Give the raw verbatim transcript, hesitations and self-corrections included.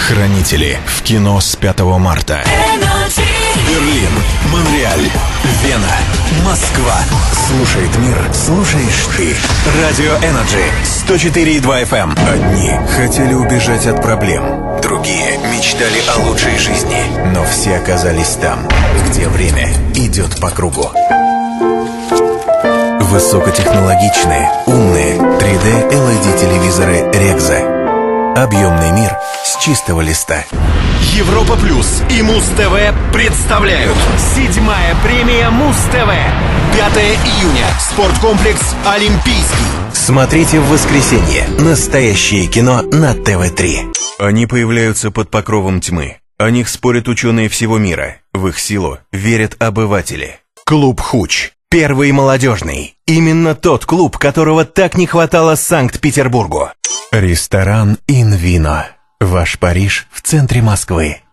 Хранители в кино с пятого марта. Берлин, Монреаль, Вена, Москва. Слушает мир, слушаешь ты. Радио Energy сто четыре и два эф эм. Одни хотели убежать от проблем, другие мечтали о лучшей жизни. Но все оказались там, где время идет по кругу. Высокотехнологичные, умные три дэ эл и ди-телевизоры Рекза. Объемный мир с чистого листа. Европа Плюс и Муз-ТВ представляют седьмая премия Муз-ТВ. пятого июня. Спорткомплекс Олимпийский. Смотрите в воскресенье. Настоящее кино на тэ вэ три. Они появляются под покровом тьмы. О них спорят ученые всего мира. В их силу верят обыватели. Клуб Хуч. Первый молодежный. Именно тот клуб, которого так не хватало Санкт-Петербургу. Ресторан Инвино. Ваш Париж в центре Москвы.